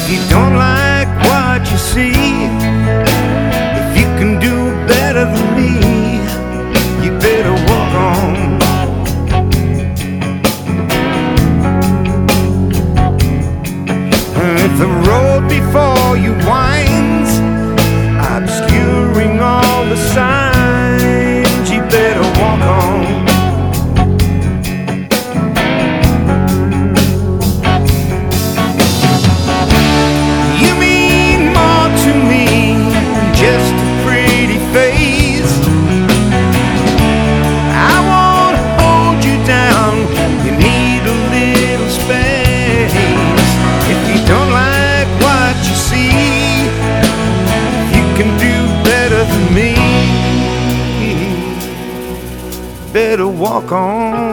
you don't like what you see, if you can do better than me, you better walk on. If the road before you winds, obscuring all the signs, you better walk on. You mean more to me than just a pretty face. I won't hold you down, you need a little space. If you don't like what you see, you can do better than me, better walk on.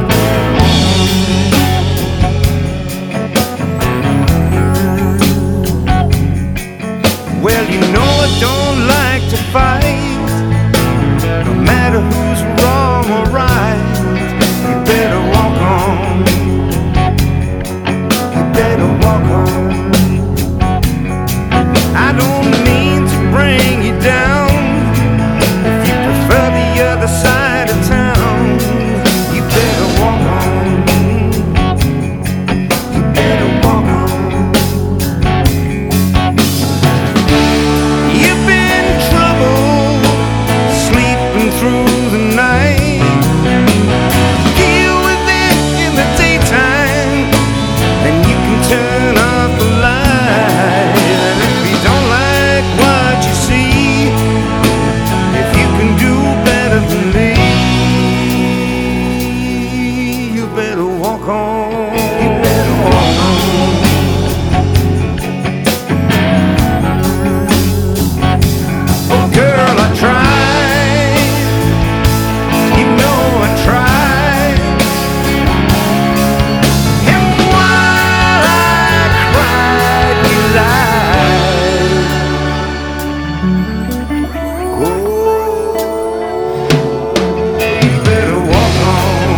Well, you know I don't like to fight, no matter who's wrong or right. You better walk on, you better walk on. I don't mean to bring you down, if you prefer the other side of town, you better walk on, you better walk on. You've been troubled, sleeping through the night. Deal with it in the daytime, then you can turn off the light. And if you don't like what you see, if you can do better than me, you better walk on. You better walk on. Oh girl, I tried, you know I tried, and while I cried, you lied. Oh, you better walk on.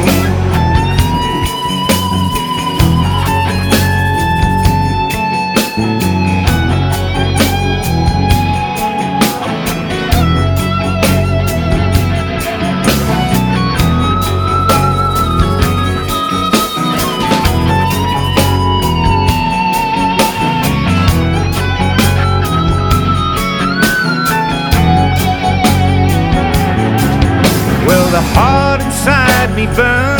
Well, the heart inside me burns.